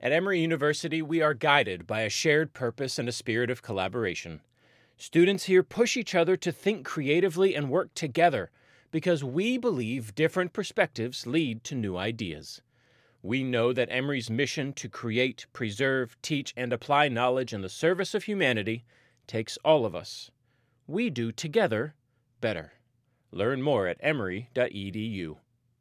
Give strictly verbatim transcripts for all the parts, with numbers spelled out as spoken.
At Emory University, we are guided by a shared purpose and a spirit of collaboration. Students here push each other to think creatively and work together because we believe different perspectives lead to new ideas. We know that Emory's mission to create, preserve, teach, and apply knowledge in the service of humanity takes all of us. We do together better. Learn more at emory dot e d u.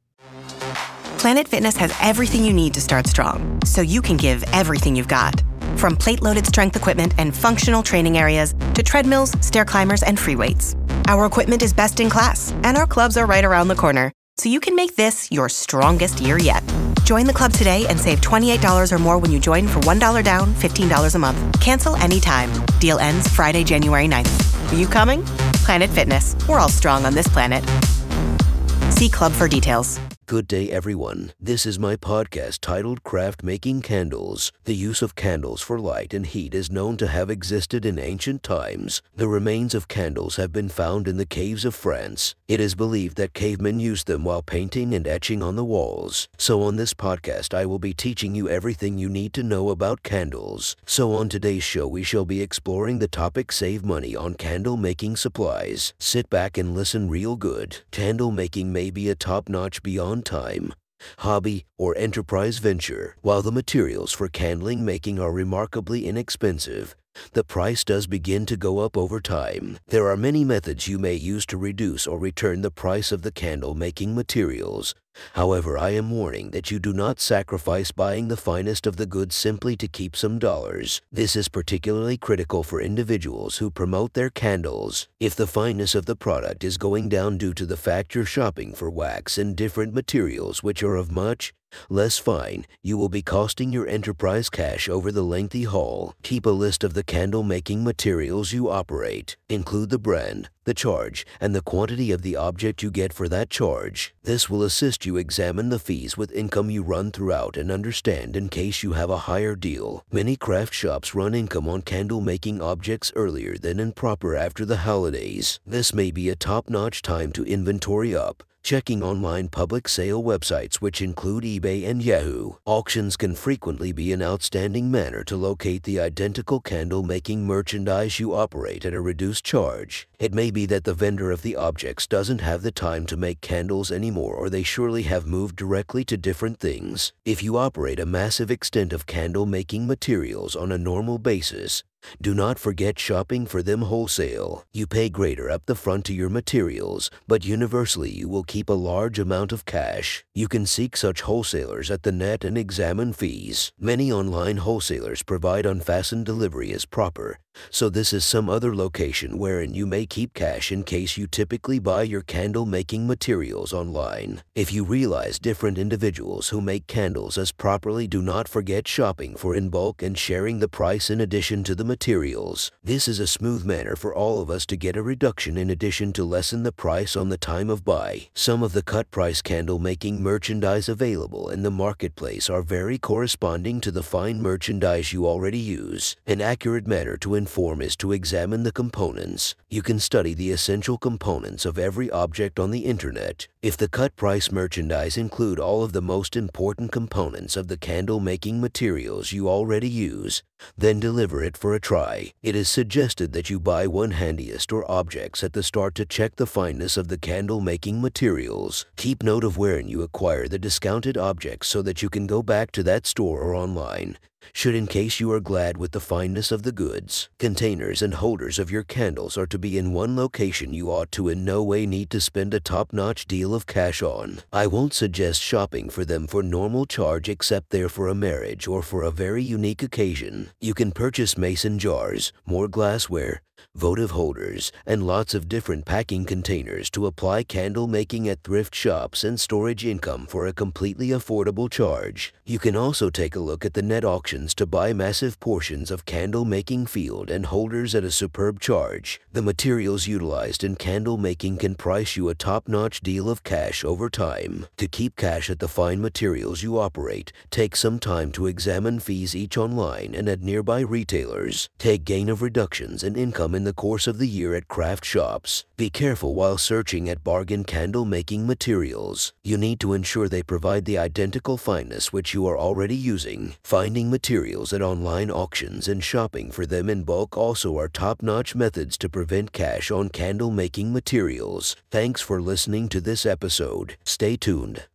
Planet Fitness has everything you need to start strong, so you can give everything you've got. From plate-loaded strength equipment and functional training areas to treadmills, stair climbers, and free weights. Our equipment is best in class, and our clubs are right around the corner, so you can make this your strongest year yet. Join the club today and save twenty-eight dollars or more when you join for one dollar down, fifteen dollars a month. Cancel anytime. Deal ends Friday, January ninth. Are you coming? Planet Fitness. We're all strong on this planet. See club for details. Good day, everyone. This is my podcast titled Craft Making Candles. The use of candles for light and heat is known to have existed in ancient times. The remains of candles have been found in the caves of France. It is believed that cavemen used them while painting and etching on the walls. So on this podcast, I will be teaching you everything you need to know about candles. So on today's show, we shall be exploring the topic Save Money on Candle Making Supplies. Sit back and listen real good. Candle making may be a top-notch beyond time, hobby, or enterprise venture. While the materials for candle making are remarkably inexpensive, the price does begin to go up over time. There are many methods you may use to reduce or return the price of the candle making materials. However, I am warning that you do not sacrifice buying the finest of the goods simply to keep some dollars. This is particularly critical for individuals who promote their candles. If the fineness of the product is going down due to the fact you're shopping for wax and different materials which are of much less fine, you will be costing your enterprise cash over the lengthy haul. Keep a list of the candle making materials you operate. Include the brand, the charge, and the quantity of the object you get for that charge. This will assist you examine the fees with income you run throughout and understand in case you have a higher deal. Many craft shops run income on candle making objects earlier than in proper after the holidays. This may be a top-notch time to inventory up. Checking online public sale websites which include eBay and Yahoo. Auctions can frequently be an outstanding manner to locate the identical candle-making merchandise you operate at a reduced charge. It may be that the vendor of the objects doesn't have the time to make candles anymore, or they surely have moved directly to different things. If you operate a massive extent of candle-making materials on a normal basis, do not forget shopping for them wholesale. You pay greater up the front to your materials, but universally you will keep a large amount of cash. You can seek such wholesalers at the net and examine fees. Many online wholesalers provide unfastened delivery as proper, so this is some other location wherein you may keep cash in case you typically buy your candle making materials online. If you realize different individuals who make candles as properly, do not forget shopping for in bulk and sharing the price in addition to the materials. This is a smooth manner for all of us to get a reduction in addition to lessen the price on the time of buy. Some of the cut price candle making merchandise available in the marketplace are very corresponding to the fine merchandise you already use. An accurate manner to inform is to examine the components. You can study the essential components of every object on the internet. If the cut price merchandise include all of the most important components of the candle making materials you already use, then deliver it for a try. It is suggested that you buy one handiest or objects at the start to check the fineness of the candle making materials. Keep note of wherein you acquire the discounted objects so that you can go back to that store or online, should in case you are glad with the fineness of the goods. Containers and holders of your candles are to be in one location you ought to in no way need to spend a top-notch deal of cash on. I won't suggest shopping for them for normal charge except there for a marriage or for a very unique occasion. You can purchase mason jars, more glassware, votive holders, and lots of different packing containers to apply candle making at thrift shops and storage income for a completely affordable charge. You can also take a look at the net auctions to buy massive portions of candle making field and holders at a superb charge. The materials utilized in candle making can price you a top-notch deal of cash over time. To keep cash at the fine materials you operate, take some time to examine fees each online and at nearby retailers. Take gain of reductions and income come in the course of the year at craft shops. Be careful while searching at bargain candle-making materials. You need to ensure they provide the identical fineness which you are already using. Finding materials at online auctions and shopping for them in bulk also are top-notch methods to prevent cash on candle-making materials. Thanks for listening to this episode. Stay tuned.